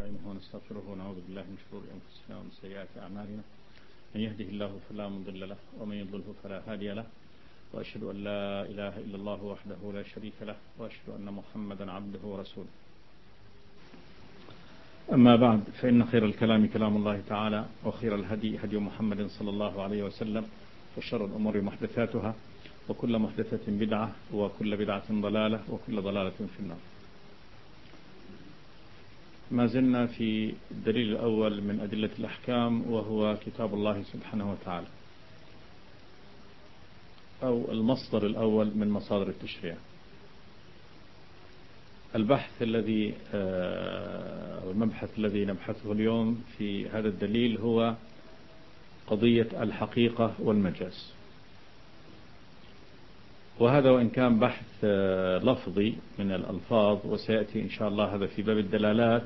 ونستعينه ونستغفره ونعوذ بالله من شرور أنفسنا ومن سيئات أعمالنا. من يهده الله فلا مضل له ومن يضلله فلا هادي له، وأشهد أن لا إله إلا الله وحده لا شريك له، وأشهد أن محمدا عبده ورسوله. أما بعد، فإن خير الكلام كلام الله تعالى، وخير الهدي هدي محمد صلى الله عليه وسلم، وشر الأمور محدثاتها، وكل محدثة بدعة، وكل بدعة ضلالة، وكل ضلالة في النار. ما زلنا في الدليل الأول من أدلة الأحكام، وهو كتاب الله سبحانه وتعالى، أو المصدر الأول من مصادر التشريع. البحث الذي أو المبحث الذي نبحثه اليوم في هذا الدليل هو قضية الحقيقة والمجاز. وهذا وإن كان بحث لفظي من الألفاظ، وسيأتي إن شاء الله هذا في باب الدلالات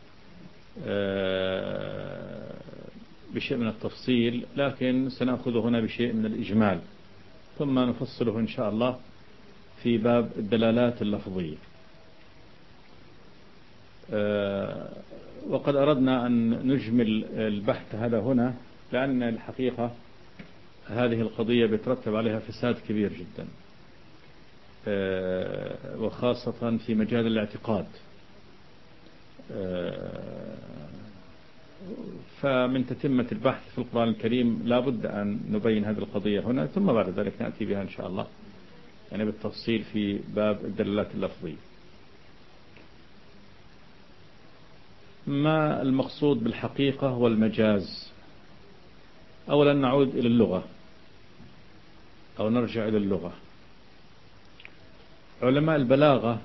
بشيء من التفصيل، لكن سنأخذ هنا بشيء من الإجمال، ثم نفصله إن شاء الله في باب الدلالات اللفظية. وقد أردنا أن نجمل البحث هذا هنا، لأن الحقيقة هذه القضية بيترتب عليها فساد كبير جدا، وخاصة في مجال الاعتقاد. فمن تتمة البحث في القرآن الكريم لا بد أن نبين هذه القضية هنا، ثم بعد ذلك نأتي بها إن شاء الله يعني بالتفصيل في باب الدلالات اللفظية. ما المقصود بالحقيقة والمجاز؟ أولا نعود إلى اللغة، أو نرجع إلى اللغة. علماء البلاغة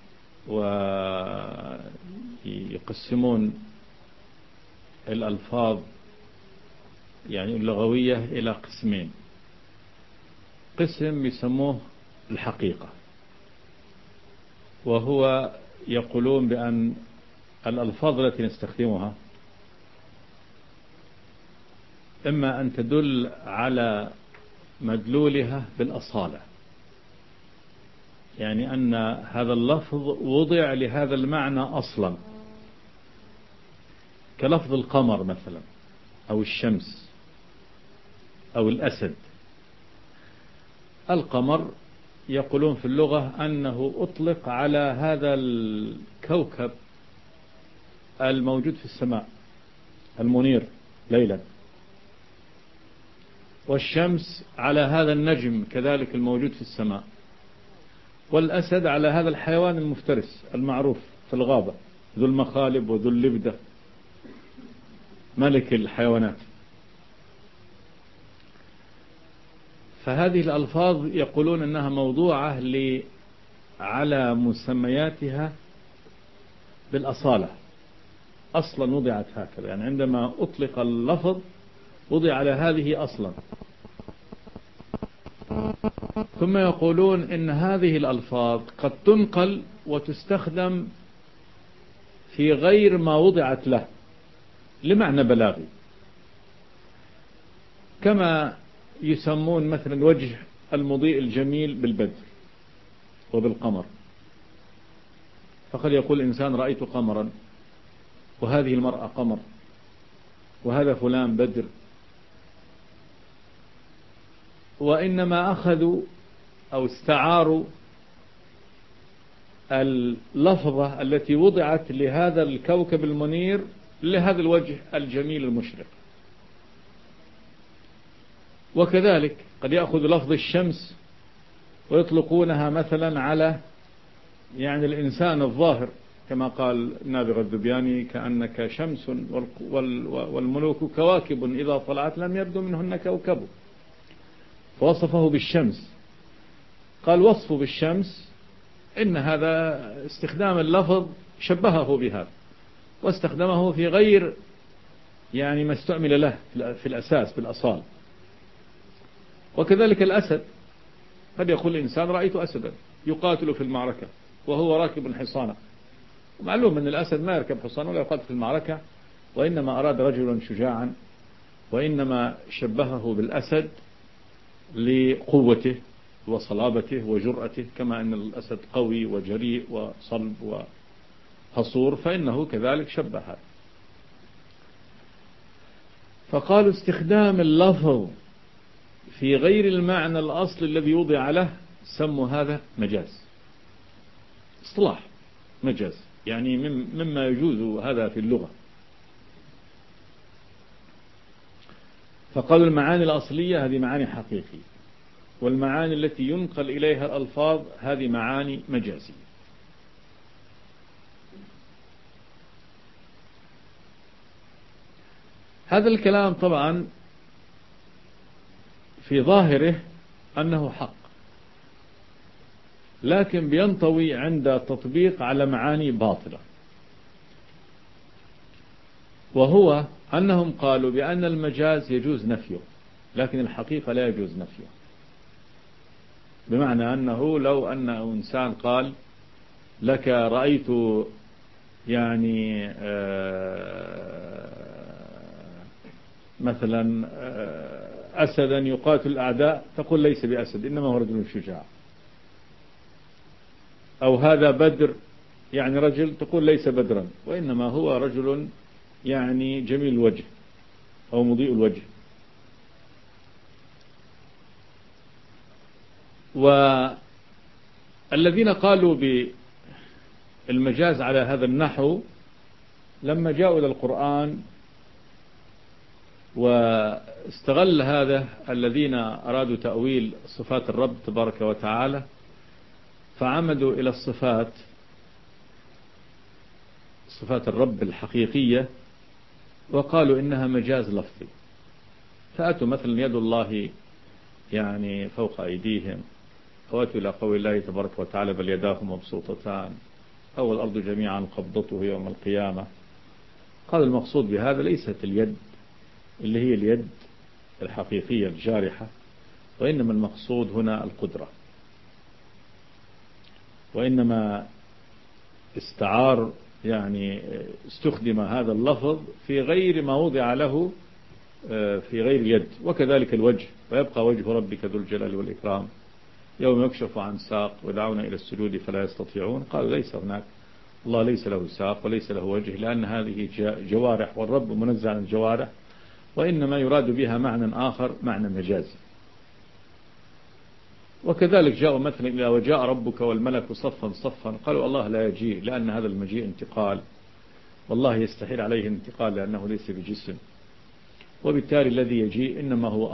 ويقسمون الألفاظ يعني اللغوية إلى قسمين. قسم يسموه الحقيقة، وهو يقولون بأن الألفاظ التي نستخدمها إما أن تدل على مدلولها بالأصالة، يعني أن هذا اللفظ وضع لهذا المعنى أصلا، كلفظ القمر مثلا، أو الشمس، أو الأسد. القمر يقولون في اللغة أنه أطلق على هذا الكوكب الموجود في السماء المنير ليلا، والشمس على هذا النجم كذلك الموجود في السماء، والأسد على هذا الحيوان المفترس المعروف في الغابة، ذو المخالب وذو اللبدة، ملك الحيوانات. فهذه الألفاظ يقولون أنها موضوعة على مسمياتها بالأصالة، أصلا وضعت هكذا، يعني عندما أطلق اللفظ وضع على هذه أصلا. ثم يقولون إن هذه الألفاظ قد تنقل وتستخدم في غير ما وضعت له لمعنى بلاغي، كما يسمون مثلا الوجه المضيء الجميل بالبدر وبالقمر. فقد يقول الإنسان رأيت قمرا، وهذه المرأة قمر، وهذا فلان بدر. وإنما أخذوا أو استعاروا اللفظة التي وضعت لهذا الكوكب المنير لهذا الوجه الجميل المشرق. وكذلك قد يأخذ لفظ الشمس ويطلقونها مثلا على يعني الإنسان الظاهر، كما قال نابغة الذبياني: كأنك شمس والملوك كواكب إذا طلعت لم يبدو منهن كوكب. فوصفه بالشمس، قال وصفه بالشمس إن هذا استخدام اللفظ شبهه بهذا، واستخدمه في غير يعني ما استعمل له في الأساس بالأصال. وكذلك الأسد، قد يقول الإنسان رأيت أسدا يقاتل في المعركة وهو راكب حصانا. معلوم أن الأسد ما يركب حصان ولا يقاتل في المعركة، وإنما أراد رجلا شجاعا، وإنما شبهه بالأسد لقوته وصلابته وجرأته، كما أن الأسد قوي وجريء وصلب وحصور، فإنه كذلك شبه هذا. فقالوا استخدام اللفظ في غير المعنى الأصل الذي وضع له سموا هذا مجاز، اصطلاح مجاز، يعني مما يجوز هذا في اللغة. فقالوا المعاني الأصلية هذه معاني حقيقية، والمعاني التي ينقل إليها الألفاظ هذه معاني مجازية. هذا الكلام طبعا في ظاهره أنه حق، لكن بينطوي عند التطبيق على معاني باطلة، وهو أنهم قالوا بأن المجاز يجوز نفيه، لكن الحقيقة لا يجوز نفيه. بمعنى أنه لو أن إنسان قال لك رأيت يعني مثلا أسدا يقاتل الأعداء، تقول ليس بأسد إنما هو رجل شجاع. أو هذا بدر يعني رجل، تقول ليس بدرا وإنما هو رجل يعني جميل الوجه أو مضيء الوجه. والذين قالوا بالمجاز على هذا النحو لما جاءوا إلى القرآن واستغل هذا الذين أرادوا تأويل صفات الرب تبارك وتعالى، فعمدوا إلى صفات الرب الحقيقية وقالوا إنها مجاز لفظي. فأتوا مثلا يد الله يعني فوق أيديهم، أو أتوا إلى قول الله تبارك وتعالى بل يداه مبسوطتان، أو الأرض جميعا قبضته يوم القيامة. قال المقصود بهذا ليست اليد اللي هي اليد الحقيقية الجارحة، وإنما المقصود هنا القدرة، وإنما استعار يعني استخدم هذا اللفظ في غير ما وضع له في غير اليد. وكذلك الوجه، ويبقى وجه ربك ذو الجلال والإكرام يوم يكشف عن ساق ودعونا إلى السجود فلا يستطيعون. قالوا ليس هناك، الله ليس له ساق وليس له وجه، لأن هذه جوارح والرب منزع عن الجوارح، وإنما يراد بها معنى آخر، معنى مجازي. وكذلك جاءوا مثلا إلى وجاء ربك والملك صفا صفا، قالوا الله لا يجيء لأن هذا المجيء انتقال، والله يستحيل عليه الانتقال لأنه ليس بجسم، وبالتالي الذي يجيء إنما هو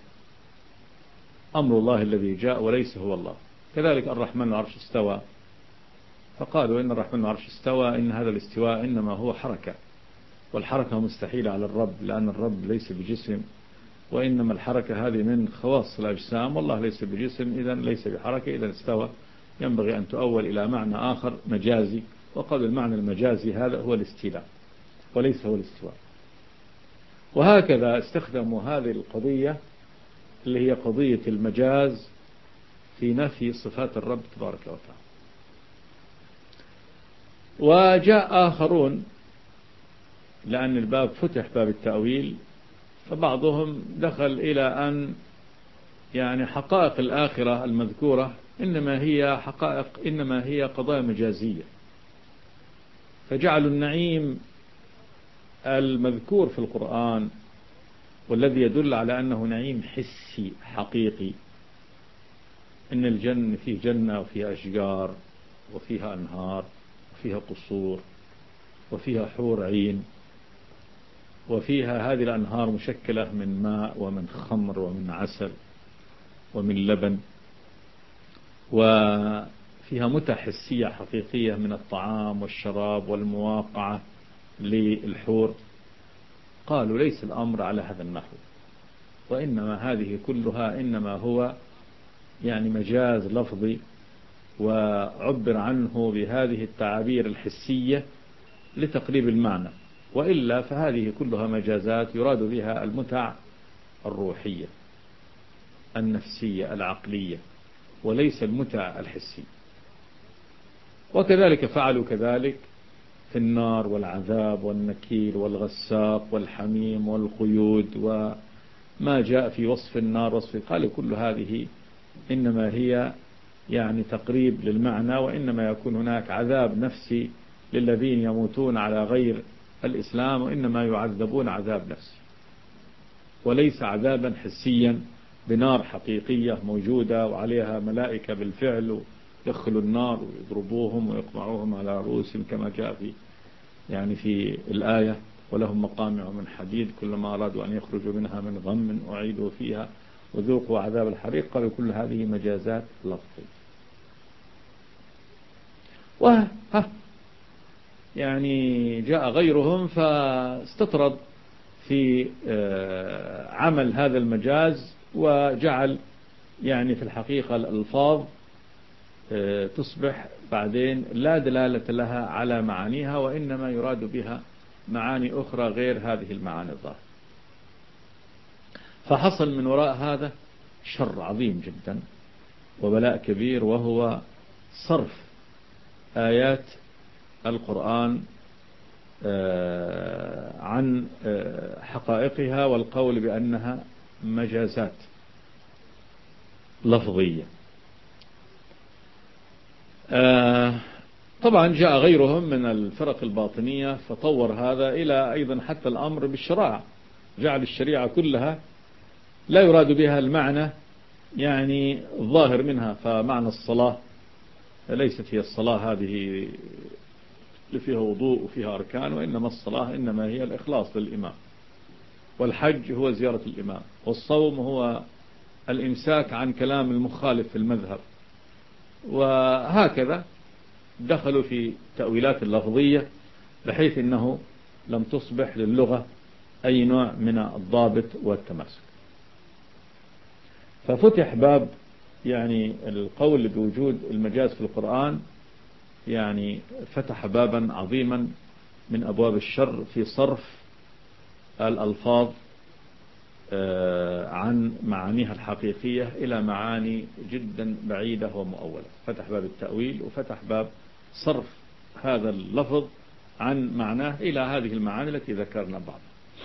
أمر الله الذي جاء وليس هو الله. كذلك الرحمن العرش استوى، فقالوا إن الرحمن العرش استوى، إن هذا الاستواء إنما هو حركة، والحركة مستحيلة على الرب لأن الرب ليس بجسم، وإنما الحركة هذه من خواص الأجسام، والله ليس بجسم إذن ليس بحركة، إذن استوى ينبغي أن تؤول إلى معنى آخر مجازي. وقال المعنى المجازي هذا هو الاستيلاء وليس هو الاستواء. وهكذا استخدموا هذه القضية اللي هي قضية المجاز في نفي صفات الرب تبارك وتعالى. وجاء آخرون لأن الباب فتح باب التأويل، فبعضهم دخل إلى أن يعني حقائق الآخرة المذكورة إنما هي قضايا مجازية، فجعلوا النعيم المذكور في القرآن والذي يدل على أنه نعيم حسي حقيقي، إن الجنة فيه جنة وفيها أشجار وفيها أنهار وفيها قصور وفيها حور عين، وفيها هذه الأنهار مشكلة من ماء ومن خمر ومن عسل ومن لبن، وفيها متع حسية حقيقية من الطعام والشراب والمواقعة للحور. قالوا ليس الأمر على هذا النحو، وإنما هذه كلها إنما هو يعني مجاز لفظي، وعبر عنه بهذه التعابير الحسية لتقريب المعنى، وإلا فهذه كلها مجازات يراد بها المتع الروحية النفسية العقلية، وليس المتع الحسي. وكذلك فعلوا كذلك في النار والعذاب والنكير والغساق والحميم والقيود وما جاء في وصف النار قالوا كل هذه إنما هي يعني تقريب للمعنى، وإنما يكون هناك عذاب نفسي للذين يموتون على غير الإسلام، وإنما يعذبون عذاب نفسي. وليس عذابا حسيا بنار حقيقية موجودة وعليها ملائكة بالفعل يدخلوا النار ويضربوهم ويقمعوهم على رؤوسهم كما جاء في الآية ولهم مقامع من حديد كلما أرادوا أن يخرجوا منها من غم أعيدوا فيها وذوقوا عذاب الحريق. قالوا كل هذه مجازات لفظية. جاء غيرهم فاستطرد في عمل هذا المجاز وجعل في الحقيقة الألفاظ تصبح بعدين لا دلالة لها على معانيها، وإنما يراد بها معاني أخرى غير هذه المعاني الظاهرة. فحصل من وراء هذا شر عظيم جدا وبلاء كبير، وهو صرف آيات القرآن عن حقائقها والقول بأنها مجازات لفظية. طبعا جاء غيرهم من الفرق الباطنية فطور هذا إلى أيضا حتى الأمر بالشرائع، جعل الشريعة كلها لا يراد بها المعنى الظاهر منها. فمعنى الصلاة ليست هي الصلاة هذه اللي فيها وضوء وفيها أركان، وإنما الصلاة إنما هي الإخلاص للإمام، والحج هو زيارة الإمام، والصوم هو الإمساك عن كلام المخالف في المذهب. وهكذا دخلوا في تأويلات اللفظية بحيث أنه لم تصبح للغة أي نوع من الضابط والتماسك. ففتح باب القول بوجود المجاز في القرآن، فتح بابا عظيما من أبواب الشر في صرف الألفاظ عن معانيها الحقيقية إلى معاني جدا بعيدة ومؤولة. فتح باب التأويل وفتح باب صرف هذا اللفظ عن معناه إلى هذه المعاني التي ذكرنا بعضها.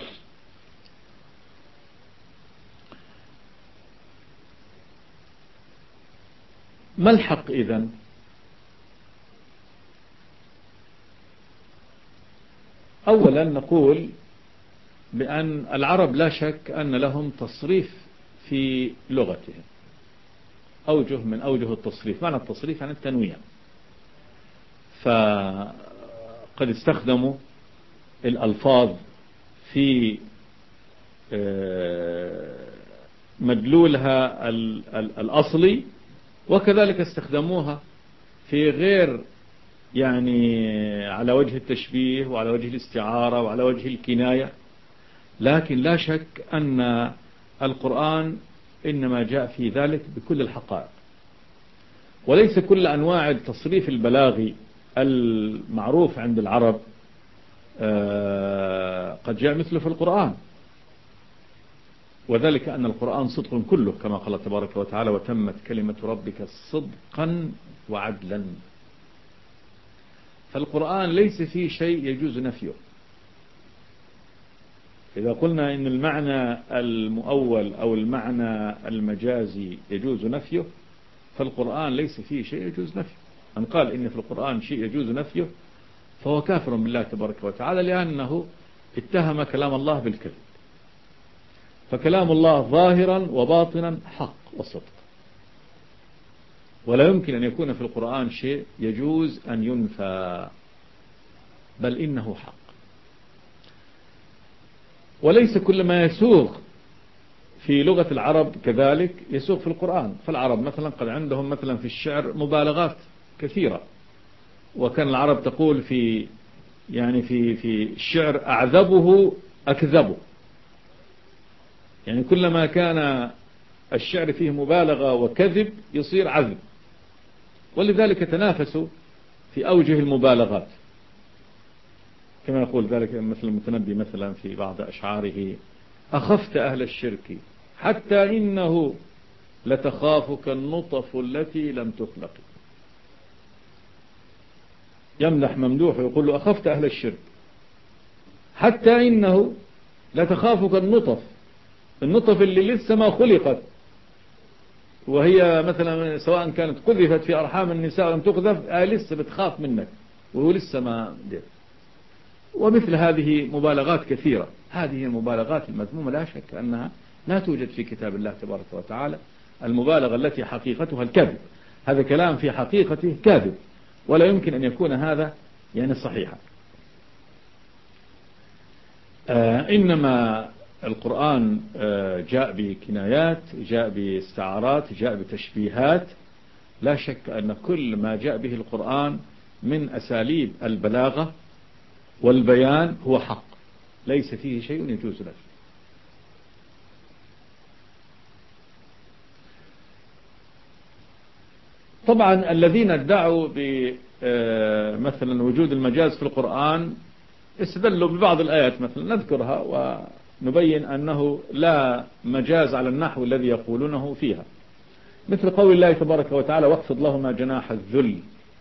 ما الحق إذن؟ أولا نقول بأن العرب لا شك أن لهم تصريف في لغتهم، أوجه من أوجه التصريف. معنى التصريف عن التنويع، فقد استخدموا الألفاظ في مدلولها الأصلي، وكذلك استخدموها في غير على وجه التشبيه وعلى وجه الاستعارة وعلى وجه الكناية. لكن لا شك أن القرآن إنما جاء في ذلك بكل الحقائق، وليس كل أنواع التصريف البلاغي المعروف عند العرب قد جاء مثله في القرآن، وذلك أن القرآن صدق كله كما قال تبارك وتعالى وتمت كلمة ربك صدقا وعدلا. فالقرآن ليس فيه شيء يجوز نفيه. إذا قلنا إن المعنى المؤول أو المعنى المجازي يجوز نفيه، فالقرآن ليس فيه شيء يجوز نفيه. من قال إن في القرآن شيء يجوز نفيه فهو كافر بالله تبارك وتعالى، لأنه اتهم كلام الله بالكذب. فكلام الله ظاهرا وباطنا حق وصدق، ولا يمكن أن يكون في القرآن شيء يجوز أن ينفى، بل إنه حق. وليس كل ما يسوغ في لغة العرب كذلك يسوغ في القرآن. فالعرب مثلا قد عندهم مثلا في الشعر مبالغات كثيرة، وكان العرب تقول في في الشعر أعذبه أكذبه، كلما كان الشعر فيه مبالغة وكذب يصير عذب. ولذلك تنافسوا في أوجه المبالغات، كما يقول ذلك مثل المتنبي مثلا في بعض أشعاره: أخفت أهل الشرك حتى إنه لتخافك النطف التي لم تخلق. يمدح ممدوح ويقول له أخفت أهل الشرك حتى إنه لتخافك النطف اللي لسه ما خلقت، وهي مثلا سواء كانت قذفت في أرحام النساء ولم تقذف لسه بتخاف منك وهو لسه ما دير. ومثل هذه مبالغات كثيرة. هذه المبالغات المذمومة لا شك أنها لا توجد في كتاب الله تبارك وتعالى. المبالغة التي حقيقتها الكذب، هذا كلام في حقيقته كاذب، ولا يمكن أن يكون هذا يعني صحيحا. إنما القرآن جاء بكنايات، جاء باستعارات، جاء بتشبيهات. لا شك أن كل ما جاء به القرآن من أساليب البلاغة والبيان هو حق، ليس فيه شيء يجوز له. طبعا الذين ادعوا مثلا وجود المجاز في القرآن استدلوا ببعض الآيات، مثلا نذكرها ونبين أنه لا مجاز على النحو الذي يقولونه فيها، مثل قول الله تبارك وتعالى واخفض لهما جناح الذل.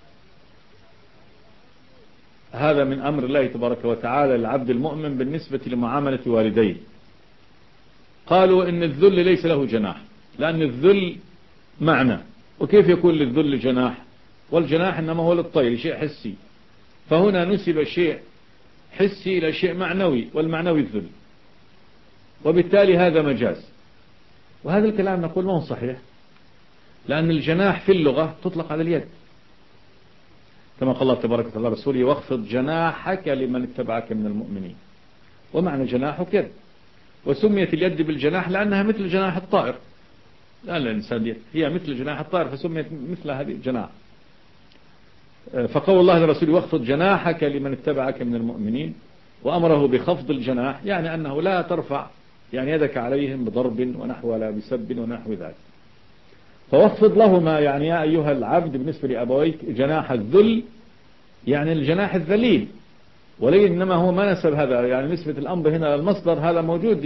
هذا من أمر الله تبارك وتعالى للعبد المؤمن بالنسبة لمعاملة والديه. قالوا إن الذل ليس له جناح، لأن الذل معنى، وكيف يكون للذل جناح؟ والجناح إنما هو للطير، شيء حسي، فهنا نسب شيء حسي إلى شيء معنوي، والمعنوي الذل، وبالتالي هذا مجاز. وهذا الكلام نقول ما هو صحيح، لأن الجناح في اللغة تطلق على اليد، كما قال الله تبارك وتعالى رسوله واخفض جناحك لمن اتبعك من المؤمنين، ومعنى جناحك يد، وسميت اليد بالجناح لأنها مثل جناح الطائر، لأن الإنسان هي مثل جناح الطائر فسميت مثل هذه الجناح. فقول الله لرسوله واخفض جناحك لمن اتبعك من المؤمنين، وأمره بخفض الجناح، يعني أنه لا ترفع يعني يدك عليهم بضرب ونحو ولا بسب ونحو ذلك. فواخفض لهما يعني يا أيها العبد بالنسبة لأبويك جناح الذل، يعني الجناح الذليل، ولي إنما هو ما نسب هذا، يعني نسبة الأمر هنا المصدر هذا موجود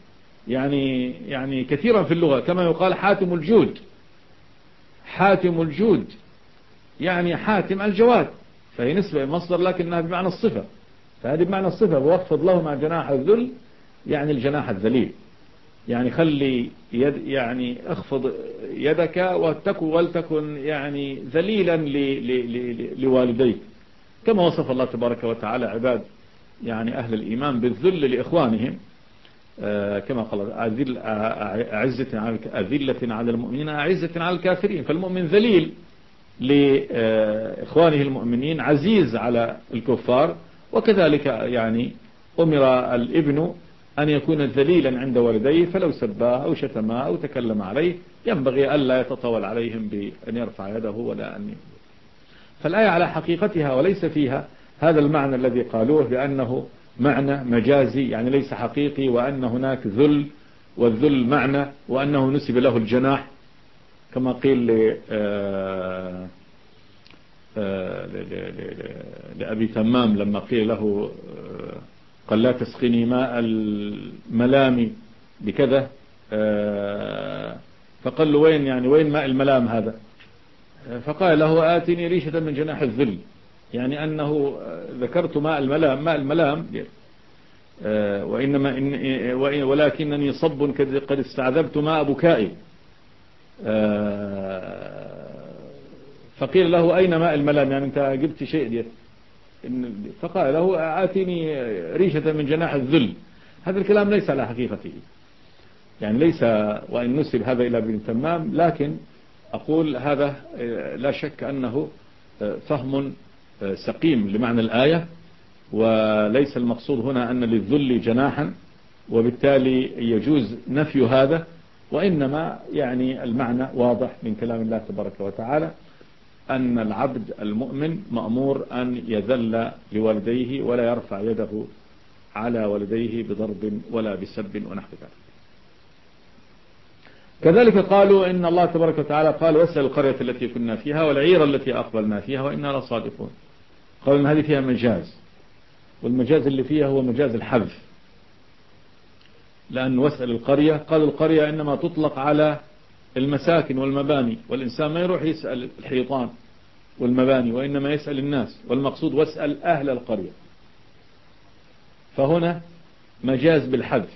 يعني كثيرا في اللغة، كما يقال حاتم الجود، حاتم الجود يعني حاتم الجواد، فهي نسبة المصدر لكنها بمعنى الصفة، فهذه بمعنى الصفة. واخفض لهما جناح الذل يعني الجناح الذليل، يعني خلي يعني اخفض يدك ولتكن يعني ذليلا لوالديك، كما وصف الله تبارك وتعالى عباد يعني أهل الإيمان بالذل لإخوانهم، كما قال أذلة على المؤمنين أعزة على الكافرين. فالمؤمن ذليل لإخوانه المؤمنين، عزيز على الكفار، وكذلك يعني أمر الابن أن يكون ذليلا عند والديه، فلو سباه أو شتماه أو تكلم عليه ينبغي ألا يتطاول عليهم بأن يرفع يده ولا أن. فالآية على حقيقتها وليس فيها هذا المعنى الذي قالوه بأنه معنى مجازي يعني ليس حقيقي، وأن هناك ذل والذل معنى، وأنه نسب له الجناح كما قيل لأبي تمام لما قيل له قال لا تسقني ماء الملام بكذا، فقال له وين ماء الملام هذا؟ فقال له آتني ريشة من جناح الذل، يعني أنه ذكرت ماء الملام وإنما ولكنني صب قد استعذبت ماء بكائي. فقيل له أين ماء الملام، يعني أنت جبت شيء دي. فقال له آتني ريشة من جناح الذل. هذا الكلام ليس على حقيقته، يعني ليس، وإن نسب هذا إلى ابن تمام، لكن أقول هذا لا شك أنه فهم سقيم لمعنى الآية، وليس المقصود هنا أن للذل جناحا وبالتالي يجوز نفي هذا، وإنما يعني المعنى واضح من كلام الله تبارك وتعالى أن العبد المؤمن مأمور أن يذل لوالديه ولا يرفع يده على والديه بضرب ولا بسب ونحو ذلك. كذلك قالوا إن الله تبارك وتعالى قال واسأل القرية التي كنا فيها والعير التي أقبلنا فيها وإنا لصادقون. قالوا إن هذه فيها مجاز، والمجاز اللي فيها هو مجاز الحذف، لأن واسأل القرية، قالوا القرية إنما تطلق على المساكن والمباني، والإنسان ما يروح يسأل الحيطان والمباني، وإنما يسأل الناس، والمقصود واسأل أهل القرية، فهنا مجاز بالحذف.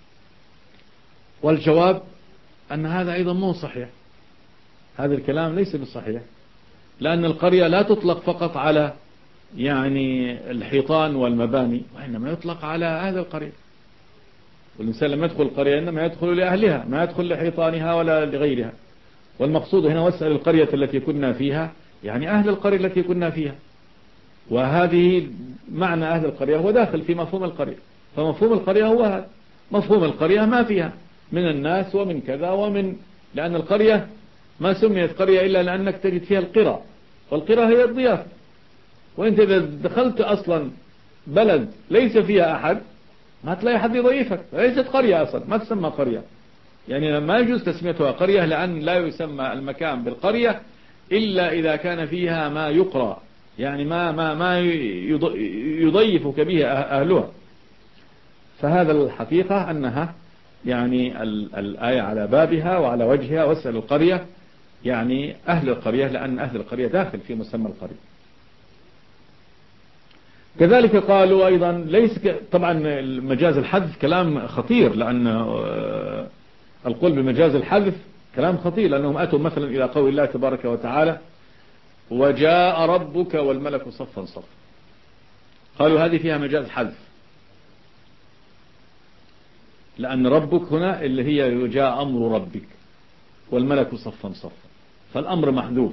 والجواب أن هذا أيضا مو صحيح، هذا الكلام ليس بالصحيح، لأن القرية لا تطلق فقط على يعني الحيطان والمباني، وإنما يطلق على أهل القرية. والإنسان لما يدخل القرية إنما يدخل لأهلها، ما يدخل لحيطانها ولا لغيرها. والمقصود هنا واسأل القرية التي كنا فيها، يعني أهل القرية التي كنا فيها. وهذه معنى أهل القرية هو داخل في مفهوم القرية. فمفهوم القرية هو هذا، مفهوم القرية ما فيها من الناس ومن كذا ومن، لأن القرية ما سميت قرية إلا لأنك تجد فيها القرى، والقرى هي الضيافة. وانت إذا دخلت أصلا بلد ليس فيها أحد ما تلاقي حد يضيفك، ليست قرية أصلا، ما تسمى قرية. يعني ما يجوز تسميتها قرية، لأن لا يسمى المكان بالقرية إلا إذا كان فيها ما يقرأ، يعني ما يضيفك به أهلها. فهذا الحقيقة أنها يعني الآية على بابها وعلى وجهها، واسأل القرية يعني أهل القرية، لأن أهل القرية داخل في مسمى القرية. كذلك قالوا أيضا ليس طبعا مجاز الحذف كلام خطير، لأن القول بمجاز الحذف كلام خطير، لأنهم أتوا مثلا إلى قول الله تبارك وتعالى وجاء ربك والملك صفا صفا، قالوا هذه فيها مجاز حذف، لأن ربك هنا اللي هي جاء أمر ربك والملك صفا صفا، فالأمر محذوف.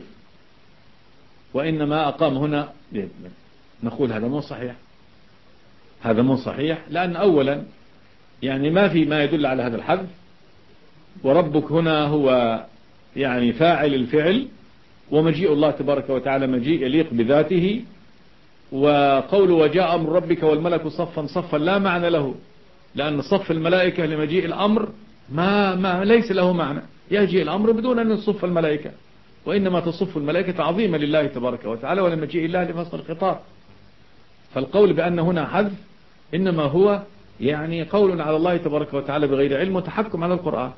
وإنما أقام هنا، نقول هذا مو صحيح، هذا مو صحيح، لأن أولا يعني ما في ما يدل على هذا الحذف، وربك هنا هو يعني فاعل الفعل، ومجيء الله تبارك وتعالى مجيء يليق بذاته. وقول وجاء أمر ربك والملك صفا صفا لا معنى له، لأن صف الملائكة لمجيء الأمر ما ليس له معنى، يجيء الأمر بدون أن يصف الملائكة، وإنما تصف الملائكة تعظيما لله تبارك وتعالى ولمجيء الله لفصل الخطاب. فالقول بأن هنا حذف إنما هو يعني قول على الله تبارك وتعالى بغير علم وتحكم على القرآن.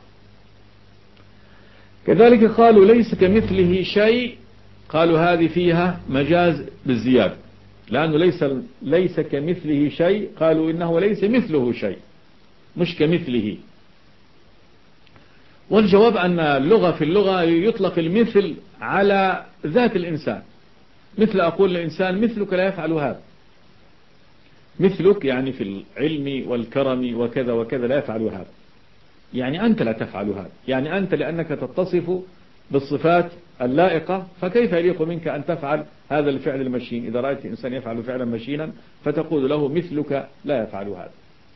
كذلك قالوا ليس كمثله شيء، قالوا هذه فيها مجاز بالزيادة، لأنه ليس كمثله شيء، قالوا إنه ليس مثله شيء مش كمثله. والجواب أن اللغة في اللغة يطلق المثل على ذات الإنسان، مثل أقول للإنسان مثلك لا يفعل هذا، مثلك يعني في العلم والكرم وكذا وكذا لا يفعل هذا، يعني أنت لا تفعل هذا، يعني أنت لأنك تتصف بالصفات اللائقة، فكيف يليق منك أن تفعل هذا الفعل المشين؟ إذا رأيت إنسان يفعل فعلا مشينا فتقول له مثلك لا يفعل هذا.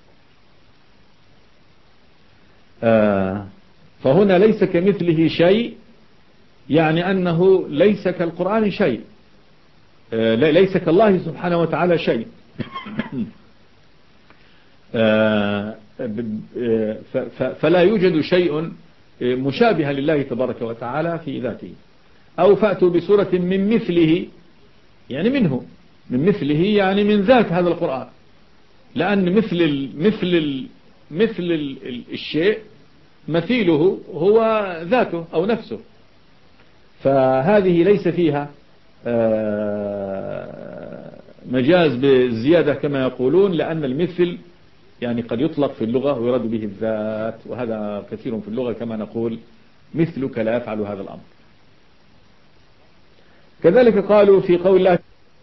فهنا ليس كمثله شيء، يعني أنه ليس كالقرآن شيء، ليس كالله سبحانه وتعالى شيء. فلا يوجد شيء مشابه لله تبارك وتعالى في ذاته. أو فأتوا بسورة من مثله، يعني منه، من مثله يعني من ذات هذا القرآن، لأن مثل الشيء مثيله هو ذاته أو نفسه، فهذه ليس فيها مجاز بالزيادة كما يقولون، لأن المثل يعني قد يطلق في اللغة ويراد به الذات، وهذا كثير في اللغة كما نقول مثلك لا يفعل هذا الأمر. كذلك قالوا في قول الله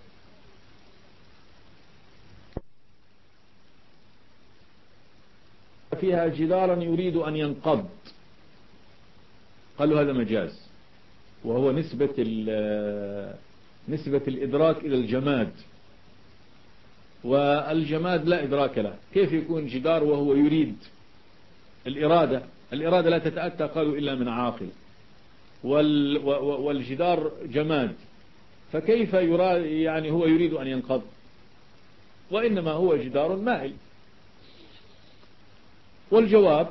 فيها جدارا يريد أن ينقض، قالوا هذا مجاز، وهو نسبة الإدراك إلى الجماد، والجماد لا إدراك له، كيف يكون جدار وهو يريد؟ الإرادة لا تتأتى قالوا إلا من عاقل، والجدار جماد، فكيف يراد يعني هو يريد أن ينقض؟ وإنما هو جدار مائل. والجواب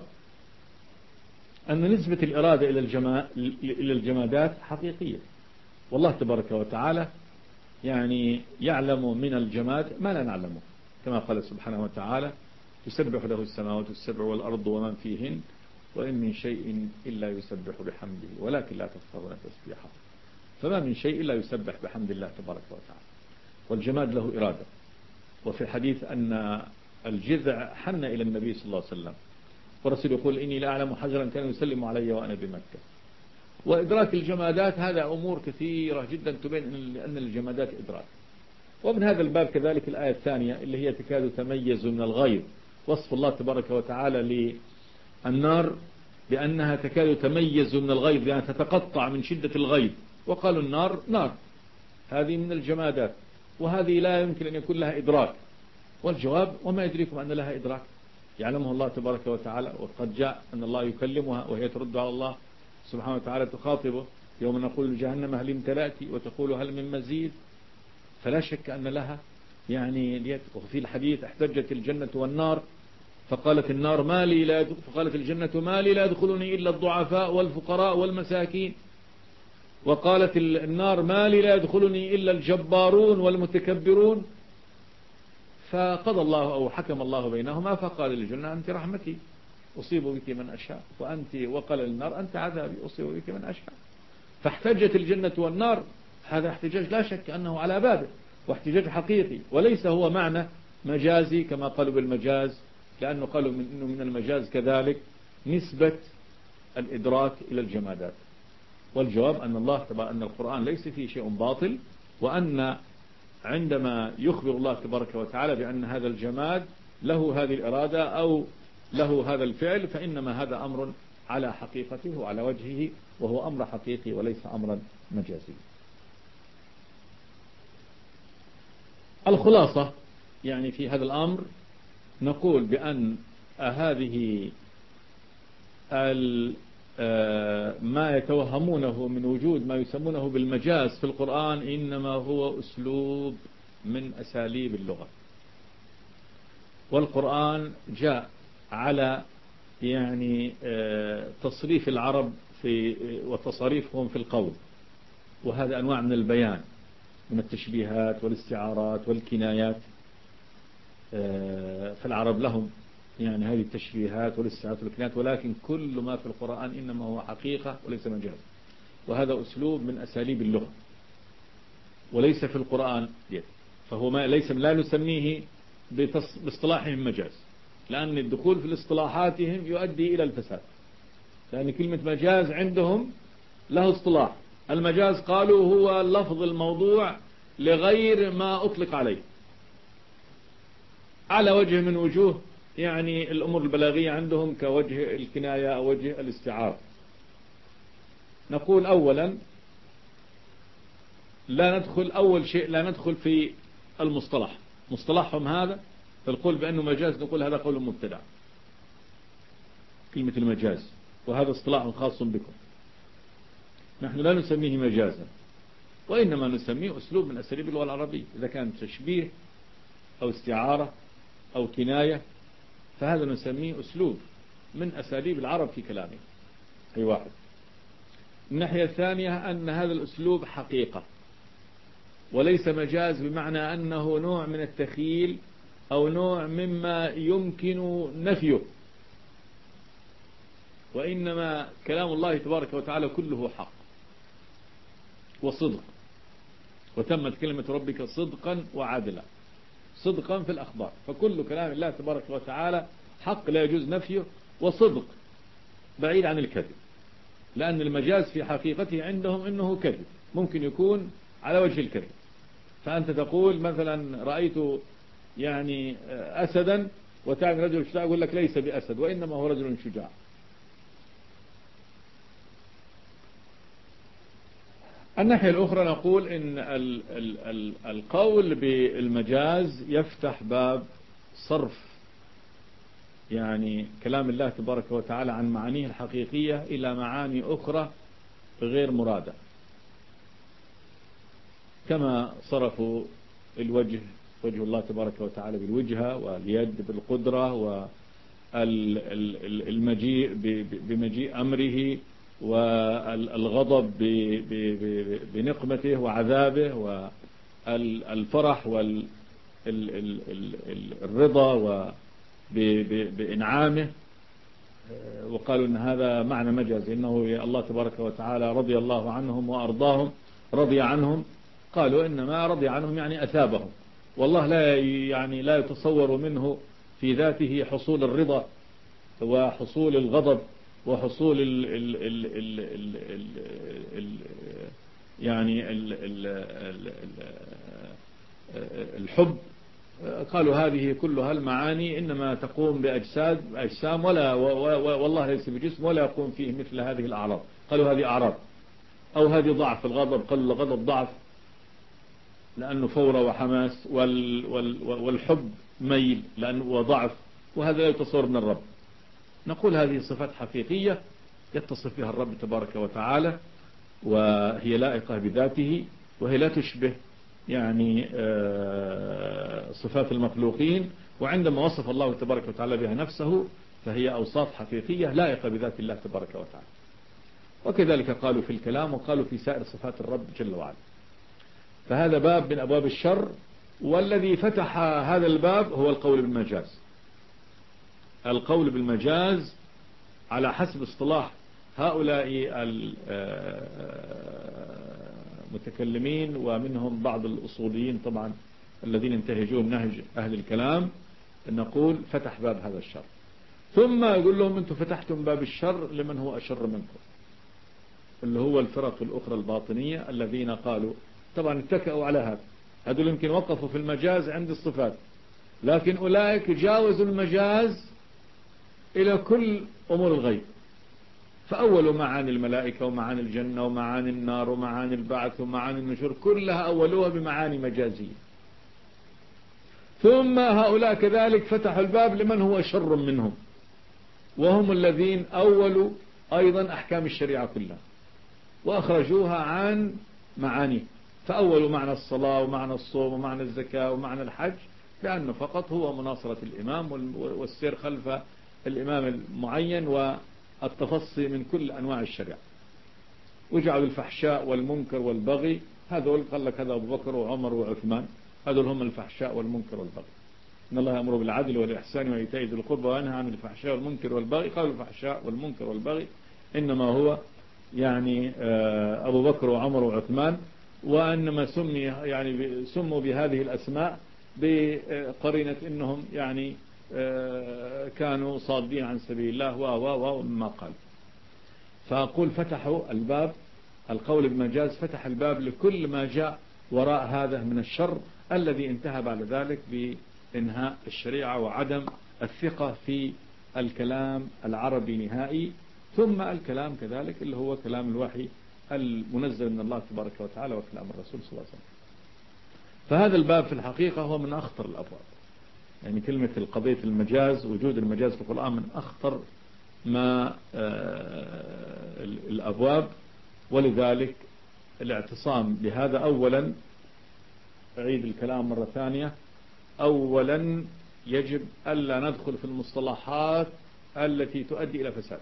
أن نسبة الإرادة إلى الجمادات حقيقية، والله تبارك وتعالى يعني يعلم من الجماد ما لا نعلمه، كما قال سبحانه وتعالى تسبح له السماوات السبع والأرض ومن فيهن وإن من شيء إلا يسبح بحمده ولكن لا تفقهون تسبيحه. فما من شيء إلا يسبح بحمد الله تبارك وتعالى، والجماد له إرادة. وفي الحديث أن الجذع حن إلى النبي صلى الله عليه وسلم، والرسول يقول إني لا أعلم حجرا كان يسلم علي وأنا بمكة. وإدراك الجمادات هذا أمور كثيرة جدا تبين أن الجمادات إدراك، ومن هذا الباب كذلك الآية الثانية اللي هي تكاد تميز من الغيظ، وصف الله تبارك وتعالى للنار بأنها تكاد تميز من الغيظ، يعني تتقطع من شدة الغيظ. وقالوا النار نار، هذه من الجمادات، وهذه لا يمكن أن يكون لها إدراك. والجواب: وما يدريكم أن لها إدراك؟ يعلمه الله تبارك وتعالى. وقد جاء أن الله يكلمها وهي ترد على الله سبحانه وتعالى، تخاطبه: يوم نقول لجهنم هل امتلأت وتقول هل من مزيد. فلا شك أن لها يعني. وفي الحديث: احتجت الجنة والنار فقالت النار ما لي لا فقالت الجنة ما لي لا يدخلني إلا الضعفاء والفقراء والمساكين، وقالت النار ما لي لا يدخلني إلا الجبارون والمتكبرون. فقضى الله أو حكم الله بينهما فقال للجنة: أنت رحمتي أصيب بك من أشاء، وقال للنار: أنت عذابي أصيب بك من أشاء. فاحتجت الجنة والنار. هذا احتجاج لا شك أنه على بابه، واحتجاج حقيقي، وليس هو معنى مجازي كما قالوا بالمجاز، لأنه قالوا إنه من المجاز كذلك نسبة الإدراك إلى الجمادات. والجواب أن القرآن ليس فيه شيء باطل، وأن عندما يخبر الله تبارك وتعالى بأن هذا الجماد له هذه الإرادة أو له هذا الفعل، فإنما هذا أمر على حقيقته وعلى وجهه، وهو أمر حقيقي وليس أمرا مجازي. الخلاصة يعني في هذا الأمر نقول بأن هذه ما يتوهمونه من وجود ما يسمونه بالمجاز في القرآن إنما هو أسلوب من أساليب اللغة. والقرآن جاء على تصريف العرب وتصاريفهم في القول، وهذا أنواع من البيان من التشبيهات والاستعارات والكنايات. فالعرب لهم هذه التشبيهات والاستعارات والكنايات، ولكن كل ما في القرآن إنما هو حقيقة وليس مجاز، وهذا أسلوب من أساليب اللغة وليس في القرآن. فهو لا نسميه باصطلاحهم مجاز، لأن الدخول في اصطلاحاتهم يؤدي إلى الفساد، لأن كلمة مجاز عندهم له اصطلاح. المجاز قالوا هو اللفظ الموضوع لغير ما أطلق عليه على وجه من وجوه الأمور البلاغية عندهم، كوجه الكناية أو وجه الاستعارة. نقول أولا أول شيء لا ندخل في المصطلح، مصطلحهم هذا فالقول بأنه مجاز نقول هذا قول مبتدع، كلمة المجاز، وهذا اصطلاح خاص بكم. نحن لا نسميه مجازا، وإنما نسميه أسلوب من أساليب اللغة العربية. إذا كان تشبيه أو استعارة أو كناية فهذا نسميه أسلوب من أساليب العرب في كلامه. أي واحد. الناحية الثانية أن هذا الأسلوب حقيقة وليس مجاز، بمعنى أنه نوع من التخيل أو نوع مما يمكن نفيه، وإنما كلام الله تبارك وتعالى كله حق وصدق. وتمت كلمة ربك صدقا وعدلا، صدقا في الأخبار، فكل كلام الله تبارك وتعالى حق لا يجوز نفيه، وصدق بعيد عن الكذب، لأن المجاز في حقيقته عندهم إنه كذب، ممكن يكون على وجه الكذب. فأنت تقول مثلا رأيت أسدا، وتعني رجل شجاع، يقول لك ليس بأسد وإنما هو رجل شجاع. الناحية الأخرى نقول إن القول بالمجاز يفتح باب صرف كلام الله تبارك وتعالى عن معانيه الحقيقية إلى معاني أخرى غير مرادة، كما صرفوا وجه الله تبارك وتعالى بالوجهة، واليد بالقدرة، والمجيء بمجيء أمره، والغضب بنقمته وعذابه، والفرح والرضا بإنعامه. وقالوا إن هذا معنى مجاز، إنه الله تبارك وتعالى رضي الله عنهم وأرضاهم، رضي عنهم. قالوا إنما رضي عنهم أثابهم، والله لا يتصور منه في ذاته حصول الرضا وحصول الغضب وحصول الحب، قالوا هذه كلها المعاني إنما تقوم بأجسام والله ليس بجسم ولا يقوم فيه مثل هذه الأعراض. قالوا هذه أعراض، أو هذه ضعف الغضب، قالوا الغضب ضعف لأنه فورة وحماس، والحب ميل لأنه وضعف، وهذا لا يتصور من الرب. نقول هذه صفات حقيقية يتصف بها الرب تبارك وتعالى، وهي لائقة بذاته، وهي لا تشبه يعني صفات المخلوقين. وعندما وصف الله تبارك وتعالى بها نفسه فهي أوصاف حقيقية لائقة بذات الله تبارك وتعالى. وكذلك قالوا في الكلام وقالوا في سائر صفات الرب جل وعلا. فهذا باب من أبواب الشر، والذي فتح هذا الباب هو القول بالمجاز. القول بالمجاز على حسب اصطلاح هؤلاء المتكلمين، ومنهم بعض الأصوليين طبعا الذين انتهجون نهج أهل الكلام، نقول فتح باب هذا الشر. ثم يقول لهم أنتم فتحتم باب الشر لمن هو أشر منكم، اللي هو الفرق الأخرى الباطنية الذين قالوا طبعا اتكأوا على هذا. هذول يمكن وقفوا في المجاز عند الصفات، لكن أولئك جاوزوا المجاز إلى كل أمور الغيب، فأولوا معاني الملائكة ومعاني الجنة ومعاني النار ومعاني البعث ومعاني النشور، كلها أولوها بمعاني مجازية. ثم هؤلاء كذلك فتحوا الباب لمن هو شر منهم، وهم الذين أولوا أيضا أحكام الشريعة كلها وأخرجوها عن معانيه. فأولوا معنى الصلاة ومعنى الصوم ومعنى الزكاة ومعنى الحج بأنه فقط هو مناصرة الإمام والسير خلف الإمام المعين والتفصي من كل أنواع الشريعة. وجعلوا الفحشاء والمنكر والبغي، هذول قال لك هذا أبو بكر وعمر وعثمان، هذول هم الفحشاء والمنكر والبغي. إن الله يأمر بالعدل والإحسان وإيتاء ذي القربى وينهى عن الفحشاء والمنكر والبغي. قالوا الفحشاء والمنكر والبغي إنما هو يعني أبو بكر وعمر وعثمان، وأنما سموا بهذه الأسماء بقرينة إنهم يعني كانوا صادين عن سبيل الله ومما قال. فأقول فتحوا الباب، القول بالمجاز فتح الباب لكل ما جاء وراء هذا من الشر الذي انتهى بعد ذلك بإنهاء الشريعة وعدم الثقة في الكلام العربي نهائي. ثم الكلام كذلك اللي هو كلام الوحي المنزل من الله تبارك وتعالى وكلام الرسول صلى الله عليه وسلم. فهذا الباب في الحقيقة هو من أخطر الأبواب. يعني كلمة القضية المجاز، وجود المجاز في القرآن من أخطر ما الأبواب. ولذلك الاعتصام بهذا أولا، أعيد الكلام مرة ثانية، أولا يجب ألا ندخل في المصطلحات التي تؤدي إلى فساد.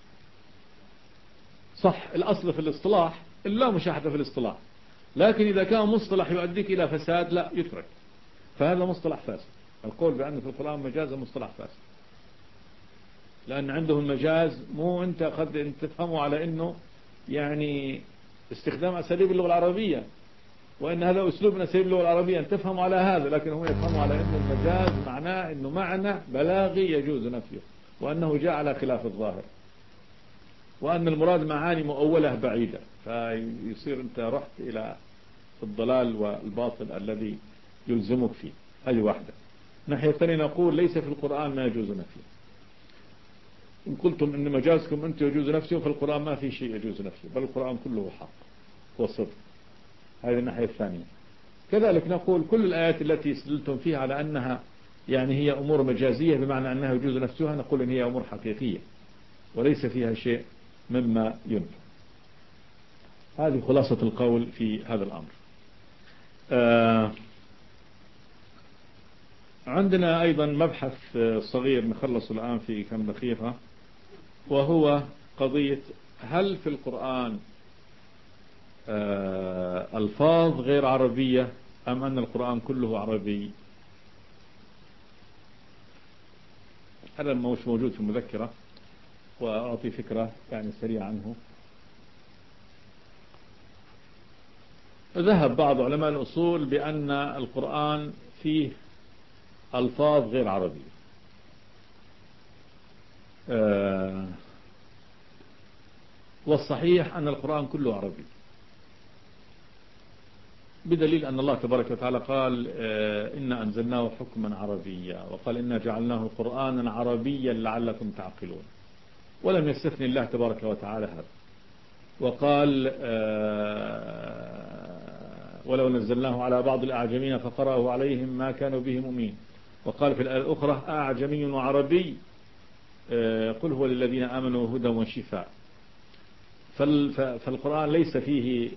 صح الأصل في الاصطلاح لا مشاحة في الاصطلاح، لكن إذا كان مصطلح يؤديك إلى فساد لا يترك، فهذا مصطلح فاسد. القول بأن في القرآن مجاز مصطلح فاسد، لأن عندهم المجاز مو أنت قد تفهموا على أنه يعني استخدام أساليب اللغة العربية، وأن هذا أسلوب من أساليب اللغة العربية، أن تفهموا على هذا، لكن هم يفهموا على أن المجاز معناه أنه معنى بلاغي يجوز نفيه، وأنه جاء على خلاف الظاهر، وأن المراد معاني مؤولة بعيدة، فيصير أنت رحت إلى الضلال والباطل الذي يلزمك فيه. هذه واحدة. ناحية ثانية نقول ليس في القرآن ما يجوز نفيه. إن قلتم إن مجازكم أنت يجوز نفسه، فالقرآن ما في شيء يجوز نفسه، بل القرآن كله حق وصدق. هذه الناحية الثانية. كذلك نقول كل الآيات التي استدلتم فيها على أنها يعني هي أمور مجازية بمعنى أنها يجوز نفسها، نقول إن هي أمور حقيقية وليس فيها شيء مما ينفع. هذه خلاصة القول في هذا الأمر. عندنا أيضا مبحث صغير نخلص الآن في كم دقيقة، وهو قضية هل في القرآن ألفاظ غير عربية أم أن القرآن كله عربي. هذا مش موجود في المذكرة، وأعطي فكرة يعني سريعة عنه. ذهب بعض علماء الأصول بأن القرآن فيه ألفاظ غير عربية، والصحيح أن القرآن كله عربي. بدليل أن الله تبارك وتعالى قال إنا أنزلناه حكما عربيا، وقال إنا جعلناه قرآنا عربيا لعلكم تعقلون، ولم يستثني الله تبارك وتعالى هذا، وقال ولو نزلناه على بعض الأعجمين فقرأه عليهم ما كانوا به مؤمنين، وقال في الآية الأخرى أعجمي وعربي قل هو للذين آمنوا هدى وشفاء. فالقرآن ليس فيه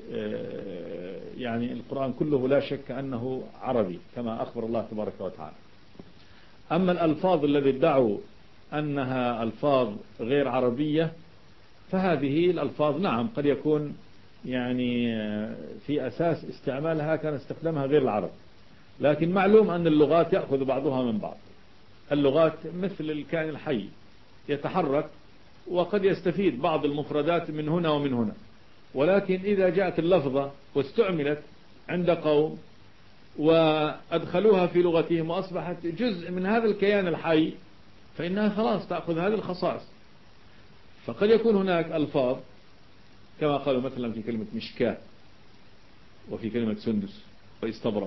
يعني القرآن كله لا شك أنه عربي كما أخبر الله تبارك وتعالى. أما الألفاظ الذي ادعوا أنها ألفاظ غير عربية فهذه الألفاظ نعم قد يكون يعني في أساس استعمالها كان استخدامها غير العرب، لكن معلوم أن اللغات يأخذ بعضها من بعض. اللغات مثل الكائن الحي يتحرك وقد يستفيد بعض المفردات من هنا ومن هنا، ولكن إذا جاءت اللفظة واستعملت عند قوم وأدخلوها في لغتهم وأصبحت جزء من هذا الكيان الحي فإنها خلاص تأخذ هذه الخصائص. فقد يكون هناك ألفاظ كما قالوا مثلا في كلمة مشكاة، وفي كلمة سندس واستبرق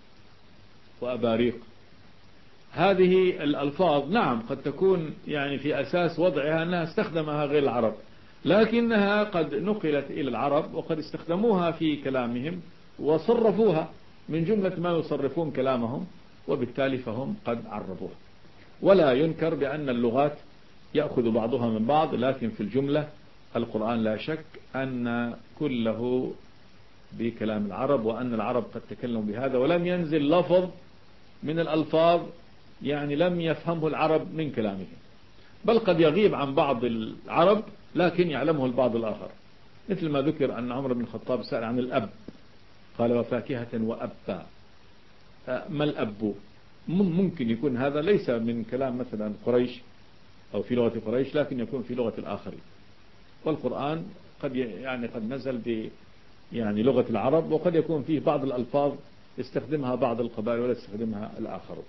وأباريق. هذه الألفاظ نعم قد تكون يعني في أساس وضعها أنها استخدمها غير العرب، لكنها قد نقلت إلى العرب وقد استخدموها في كلامهم وصرفوها من جملة ما يصرفون كلامهم، وبالتالي فهم قد عربوها. ولا ينكر بأن اللغات يأخذ بعضها من بعض، لكن في الجملة القرآن لا شك أن كله بكلام العرب، وأن العرب قد تكلموا بهذا، ولم ينزل لفظ من الألفاظ يعني لم يفهمه العرب من كلامهم، بل قد يغيب عن بعض العرب لكن يعلمه البعض الآخر، مثل ما ذكر أن عمر بن الخطاب سأل عن الأب قال وفاكهة وأبا. ما الأب؟ ممكن يكون هذا ليس من كلام مثلا قريش أو في لغة قريش، لكن يكون في لغة الآخرين. والقرآن قد نزل ب يعني لغة العرب، وقد يكون فيه بعض الألفاظ يستخدمها بعض القبائل ولا يستخدمها الآخرون.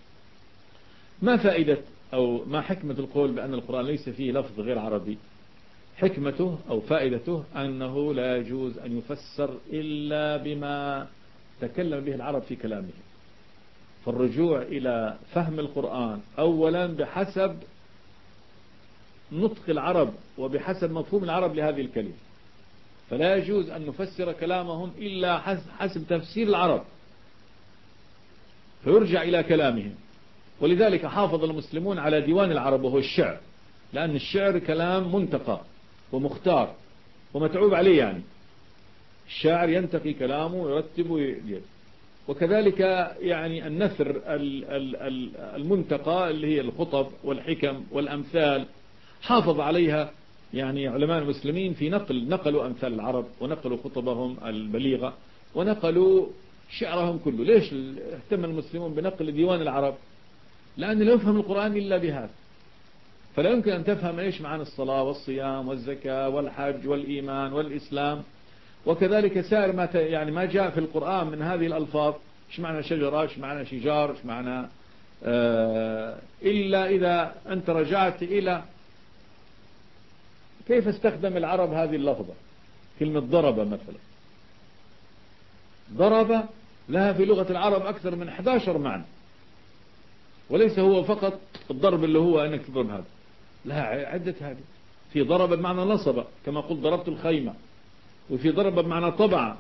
ما فائدة أو ما حكمة القول بأن القرآن ليس فيه لفظ غير عربي؟ حكمته أو فائدته أنه لا يجوز أن يفسر إلا بما تكلم به العرب في كلامهم، فالرجوع إلى فهم القرآن أولا بحسب نطق العرب وبحسب مفهوم العرب لهذه الكلمة، فلا يجوز أن نفسر كلامهم إلا حسب تفسير العرب، فيرجع إلى كلامهم. ولذلك حافظ المسلمون على ديوان العرب وهو الشعر، لأن الشعر كلام منتقى ومختار ومتعوب عليه، يعني الشاعر ينتقي كلامه ويرتب ويدير. وكذلك يعني النثر المنتقى اللي هي الخطب والحكم والأمثال حافظ عليها يعني علماء المسلمين في نقلوا أمثال العرب ونقلوا خطبهم البليغة ونقلوا شعرهم كله. ليش اهتم المسلمون بنقل ديوان العرب؟ لأن لا يفهم القرآن إلا بهذا، فلا يمكن أن تفهم إيش معنى الصلاة والصيام والزكاة والحج والإيمان والإسلام، وكذلك سائر ما جاء في القرآن من هذه الألفاظ، إيش معنى شجرة، إيش معنى شجار، إيش معنى إلا إذا أنت رجعت إلى كيف استخدم العرب هذه اللفظة. كلمة ضرب مثلا، ضرب لها في لغة العرب أكثر من 11 معنى، وليس هو فقط الضرب اللي هو أنك تضرب هذا، لها عدة هذه. في ضرب بمعنى نصب كما قلت ضربت الخيمة، وفي ضرب بمعنى طبع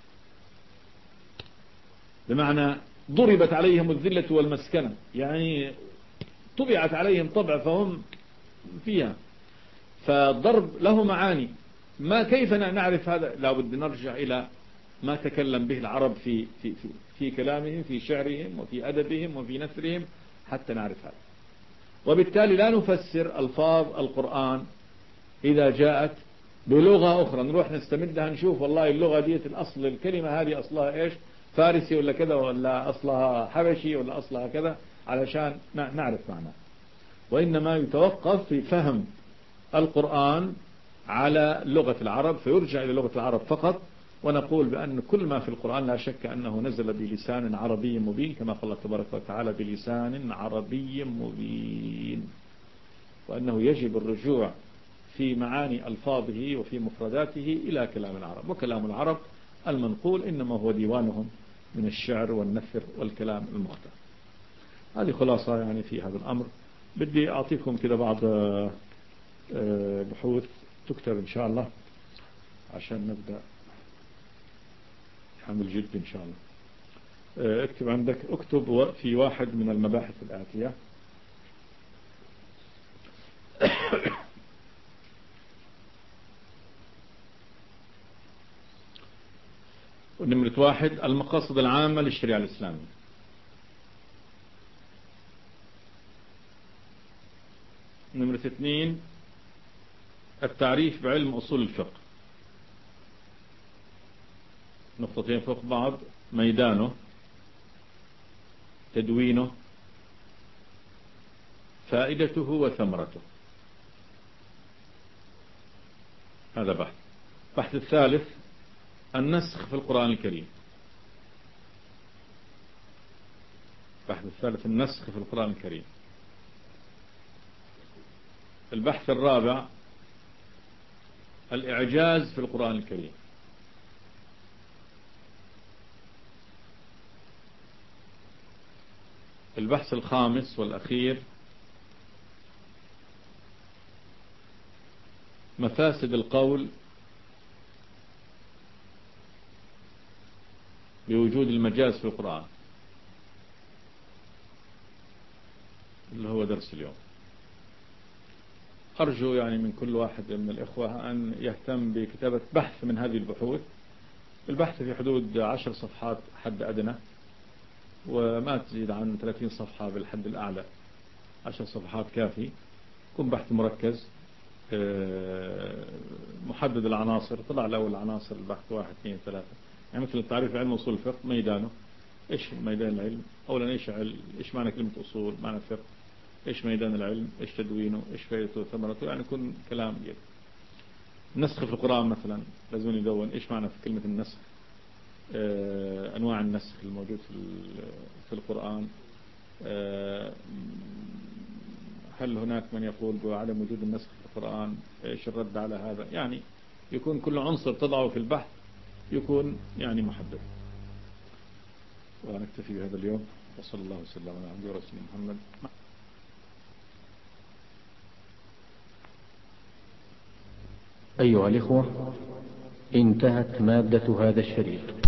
بمعنى ضربت عليهم الذلة والمسكنة، يعني طبعت عليهم طبع فهم فيها. فالضرب له معاني. ما كيف نعرف هذا؟ لا بد نرجع إلى ما تكلم به العرب في كلامهم في شعرهم وفي أدبهم وفي نثرهم حتى نعرف هذا. وبالتالي لا نفسر ألفاظ القرآن إذا جاءت بلغة أخرى نروح نستمدها نشوف والله اللغة ديت الأصل الكلمة هذه أصلها إيش، فارسي ولا كذا، ولا أصلها حبشي ولا أصلها كذا، علشان نعرف معناه. وإنما يتوقف في فهم القرآن على لغة العرب، فيرجع إلى لغة العرب فقط. ونقول بأن كل ما في القرآن لا شك أنه نزل بلسان عربي مبين، كما قال الله تبارك وتعالى بلسان عربي مبين، وأنه يجب الرجوع في معاني ألفاظه وفي مفرداته إلى كلام العرب. وكلام العرب المنقول إنما هو ديوانهم من الشعر والنثر والكلام المختار. هذه خلاصة يعني في هذا الأمر. بدي أعطيكم كده بعض بحوث تكتب إن شاء الله عشان نبدأ حمل جد إن شاء الله. اكتب عندك، اكتب في واحد من المباحث الآتية نمرة 1 المقاصد العامة للشريعة الإسلامية. نمرة 2 التعريف بعلم أصول الفقه. نقطتين فوق بعض: ميدانه، تدوينه، فائدته وثمرته. هذا بحث. البحث الثالث النسخ في القرآن الكريم. البحث الثالث النسخ في القرآن الكريم. البحث الرابع الإعجاز في القرآن الكريم. البحث الخامس والأخير مفاسد القول بوجود المجاز في القرآن، اللي هو درس اليوم. أرجو يعني من كل واحد من الإخوة أن يهتم بكتابة بحث من هذه البحوث. البحث في حدود 10 صفحات حد أدنى، وما تزيد عن 30 صفحة بالحد الأعلى. 10 صفحات كافي. يكون بحث مركز محدد العناصر. طلع الأول عناصر البحث 1 2 3، يعني مثل التعريف علم أصول الفقه، ميدانه، إيش ميدان العلم، أولا إيش معنى كلمة أصول، معنى فقه، إيش ميدان العلم، إيش تدوينه، إيش فائدته وثمرته، يعني يكون كلام جيد. النسخ في القرآن مثلا لازم يدون إيش معنى في كلمة النسخ، أنواع النسخ الموجود في القرآن، هل هناك من يقول بعدم وجود النسخ في القرآن، إيش الرد على هذا. يعني يكون كل عنصر تضعه في البحث يكون يعني محدد. ونكتفي بهذا اليوم، وصلى الله وسلم على عبده ورسوله محمد. أيها الإخوة، انتهت مادة هذا الشريط.